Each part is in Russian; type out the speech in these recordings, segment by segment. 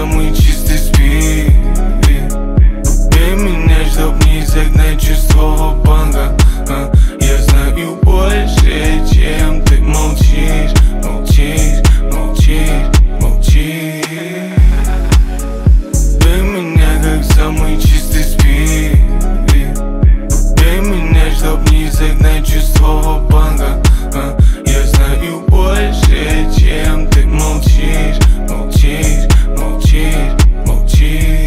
самый чистый спирит. Бей меня, чтоб не загнать чувство в банка. Я знаю больше, чем ты молчишь, молчишь, молчишь, молчишь. Бей меня, как самый чистый спирит. Бей меня, чтоб не загнать чувство в банка. Я знаю больше, чем ты молчишь, молчишь, молчишь, молчишь.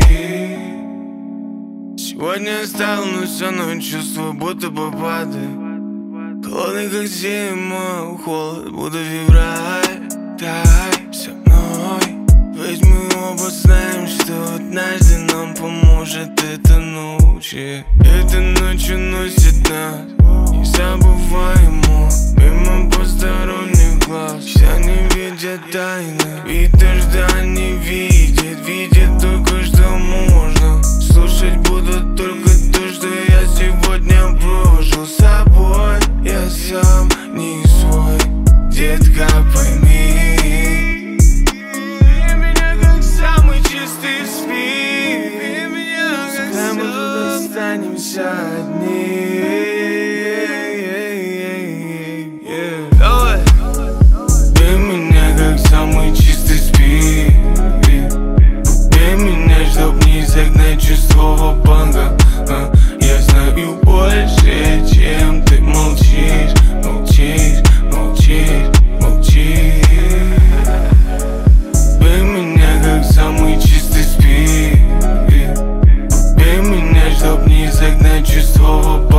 Сегодня я стал, но все равно чувствую, будто бы падаю. Холодный, как зима, холод, будто февраль. Дай со мной, ведь мы оба знаем, что однажды нам поможет эта ночь. Эта ночь уносит нас незабываемо, мимо посторонних глаз. Все не видят тайны, ведь дождя не видят, видят только, что можно. Слушать будут только то, что я сегодня прожил с собой. Я сам не свой, детка, пойми. Бей меня, как самый чистый спирит. Пускай мы тут останемся одни. Бей меня, как самый чистый спирит. Бей меня, чтоб не загнать чувство в банка. Я знаю больше, чем ты молчишь, молчишь, молчишь, молчишь. Бей меня, как самый чистый спирит. Бей меня, чтоб не загнать чувство в банка.